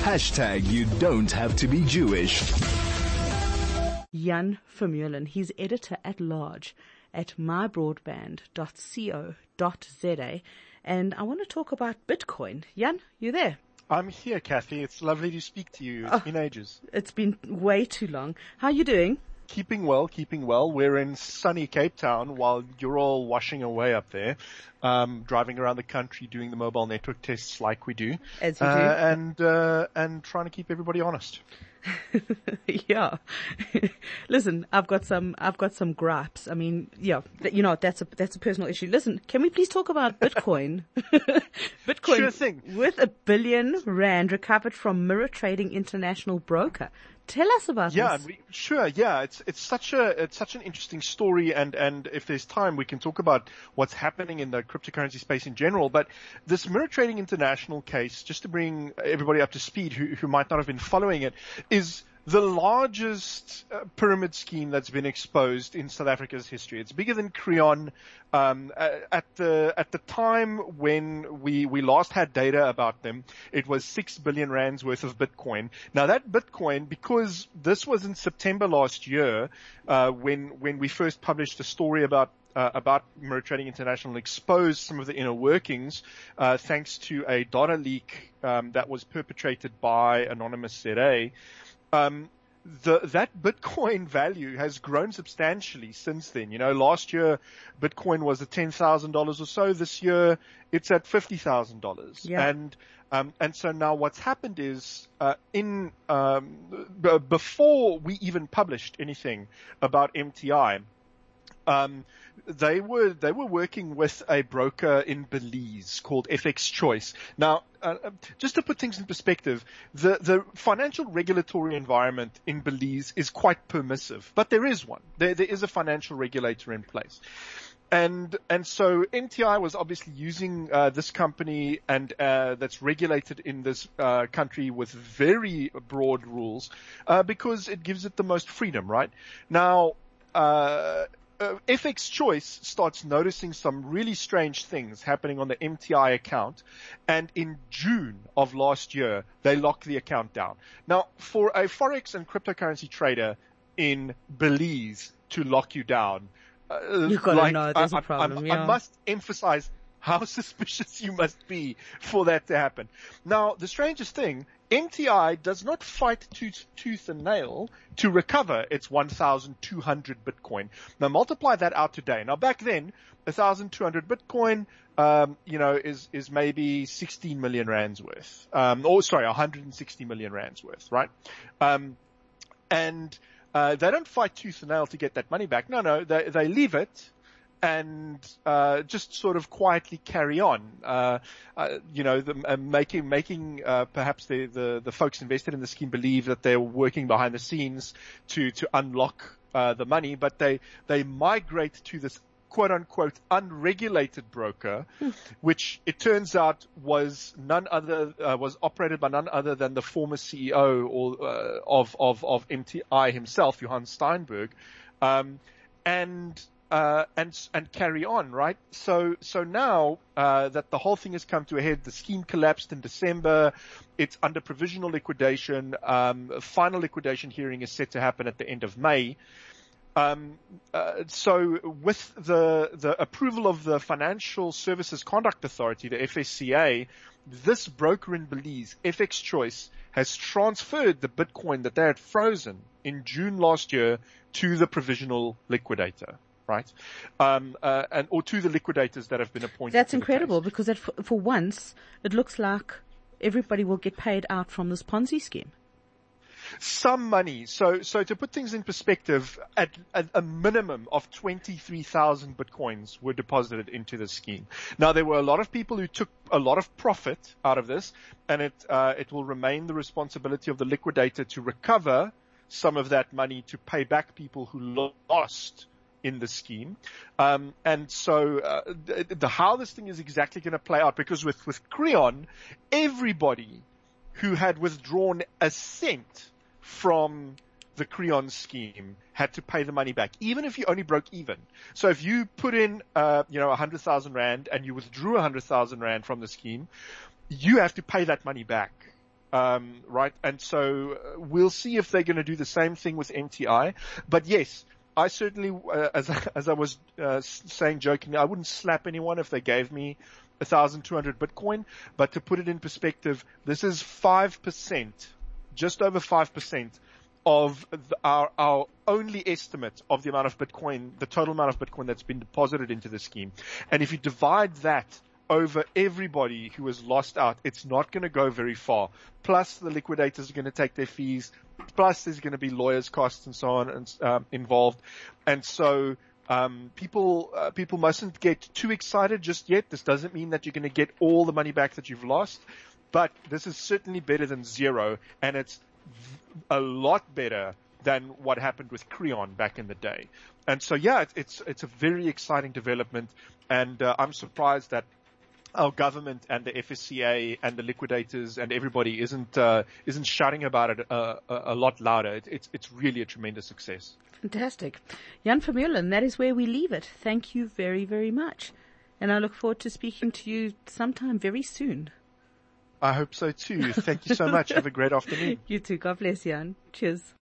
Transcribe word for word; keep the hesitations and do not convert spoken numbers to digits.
Hashtag you don't have to be Jewish. Jan Vermeulen, he's editor at large at my broadband dot co dot za. And I want to talk about Bitcoin. Jan, you there? I'm here, Kathy. It's lovely to speak to you. It's oh, been ages. It's been way too long. How are you doing? Keeping well, keeping well. We're in sunny Cape Town while you're all washing away up there, um, driving around the country doing the mobile network tests like we do. As you uh, do. And, uh, and trying to keep everybody honest. Yeah. Listen, I've got some, I've got some gripes. I mean, yeah, you know, that's a, that's a personal issue. Listen, can we please talk about Bitcoin? Bitcoin. Sure thing. With a billion rand recovered from Mirror Trading International broker. Tell us about yeah, this. Yeah, sure. Yeah, it's it's such a it's such an interesting story, and and if there's time, we can talk about what's happening in the cryptocurrency space in general. But this Mirror Trading International case, just to bring everybody up to speed who who might not have been following it, is the largest uh, pyramid scheme that's been exposed in South Africa's history. It's bigger than Creon. Um, at the at the time when we we last had data about them, it was six billion rands worth of Bitcoin. Now that Bitcoin, because this was in September last year, uh, when when we first published a story about Uh, about Mirror Trading International, exposed some of the inner workings, uh, thanks to a data leak um, that was perpetrated by Anonymous Z A. Um, the, that Bitcoin value has grown substantially since then. You know, last year Bitcoin was at ten thousand dollars or so. This year it's at fifty thousand dollars. Yeah. And Um, and so now what's happened is, uh, in, um, b- before we even published anything about M T I, um, they were, they were working with a broker in Belize called F X Choice. Now, uh, just to put things in perspective, the, the financial regulatory environment in Belize is quite permissive, but there is one. There, there is a financial regulator in place. And, and so M T I was obviously using, uh, this company and, uh, that's regulated in this, uh, country with very broad rules, uh, because it gives it the most freedom, right? Now, uh, uh F X Choice starts noticing some really strange things happening on the M T I account. And in June of last year, they lock the account down. Now, for a Forex and cryptocurrency trader in Belize to lock you down, Uh, You've got to like, know there's I, a problem, I, yeah. I must emphasize how suspicious you must be for that to happen. Now, the strangest thing, M T I does not fight tooth, tooth and nail to recover its one thousand two hundred Bitcoin. Now, multiply that out today. Now, back then, one thousand two hundred Bitcoin, um, you know, is, is maybe sixteen million rands worth. Um, or sorry, one hundred sixty million rands worth, right? Um, and Uh, they don't fight tooth and nail to get that money back. No, no, they, they leave it and, uh, just sort of quietly carry on. Uh, uh you know, the, uh, making, making, uh, perhaps the, the, the folks invested in the scheme believe that they're working behind the scenes to, to unlock, uh, the money, but they, they migrate to this quote unquote unregulated broker, which it turns out was none other, uh, was operated by none other than the former C E O or, uh, of, of, of M T I himself, Johann Steinberg, um, and, uh, and, and carry on, right? So, so now, uh, that the whole thing has come to a head, the scheme collapsed in December. It's under provisional liquidation. Um, a final liquidation hearing is set to happen at the end of May. Um, uh, so with the, the approval of the Financial Services Conduct Authority, the F S C A, this broker in Belize, F X Choice, has transferred the Bitcoin that they had frozen in June last year to the provisional liquidator, right? Um, uh, and, or to the liquidators that have been appointed. That's incredible because it, for, for once it looks like everybody will get paid out from this Ponzi scheme. Some money. So, so to put things in perspective, at, at a minimum of twenty-three thousand Bitcoins were deposited into the scheme. Now, there were a lot of people who took a lot of profit out of this, and it, uh, it will remain the responsibility of the liquidator to recover some of that money to pay back people who lost in the scheme. Um, and so, uh, the, the, how this thing is exactly going to play out, because with, with Creon, everybody who had withdrawn a cent from the Creon scheme had to pay the money back, even if you only broke even. So if you put in, uh, you know, a hundred thousand rand and you withdrew a hundred thousand rand from the scheme, you have to pay that money back. Um, right. And so uh, we'll see if they're going to do the same thing with M T I. But yes, I certainly, uh, as, as I was uh, saying jokingly, I wouldn't slap anyone if they gave me one thousand two hundred Bitcoin. But to put it in perspective, this is five percent, just over five percent of the, our, our only estimate of the amount of Bitcoin, the total amount of Bitcoin that's been deposited into the scheme. And if you divide that over everybody who has lost out, it's not going to go very far. Plus the liquidators are going to take their fees. Plus there's going to be lawyers' costs and so on and, um, involved. And so, um, people, uh, people mustn't get too excited just yet. This doesn't mean that you're going to get all the money back that you've lost, but this is certainly better than zero. And it's a lot better than what happened with Creon back in the day. And so, yeah, it's, it's, it's a very exciting development. And, uh, I'm surprised that our government and the F S C A and the liquidators and everybody isn't uh, isn't shouting about it uh, a, a lot louder. It, it's it's really a tremendous success. Fantastic. Jan Vermeulen, that is where we leave it. Thank you very, very much. And I look forward to speaking to you sometime very soon. I hope so too. Thank you so much. Have a great afternoon. You too. God bless, Jan. Cheers.